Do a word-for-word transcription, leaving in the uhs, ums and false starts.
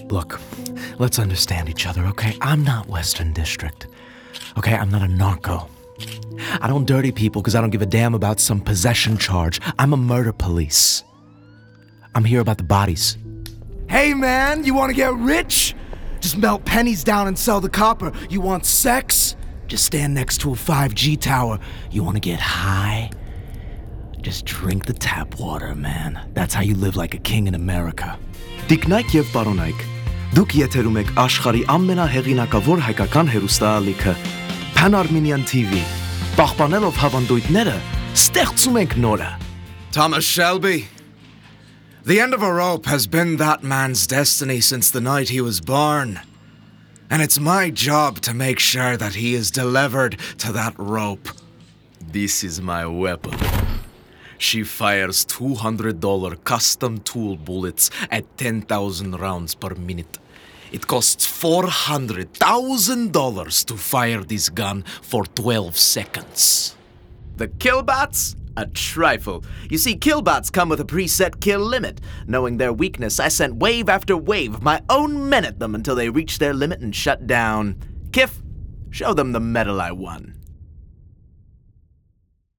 Look, let's understand each other, okay? I'm not Western District. Okay, I'm not a narco. I don't dirty people because I don't give a damn about some possession charge. I'm a murder police. I'm here about the bodies. Hey man, you want to get rich? Just melt pennies down and sell the copper. You want sex? Just stand next to a five G tower. You want to get high? Just drink the tap water, man. That's how you live like a king in America. Տիկնայք եւ պարոնայք, դուք եթերում եք աշխարհի ամենահեղինակավոր հայկական հեռուստաալիքը Pan Armenian T V. Պահպանելով հավանդույթները, ստեղծում ենք նորը. Thomas Shelby, the end of a rope has been that man's destiny since the night he was born. And it's my job to make sure that he is delivered to that rope. This is my weapon. She fires two hundred dollars custom tool bullets at ten thousand rounds per minute. It costs four hundred thousand dollars to fire this gun for twelve seconds. The killbots? A trifle. You see, killbots come with a preset kill limit. Knowing their weakness, I sent wave after wave of my own men at them until they reached their limit and shut down. Kif, show them the medal I won.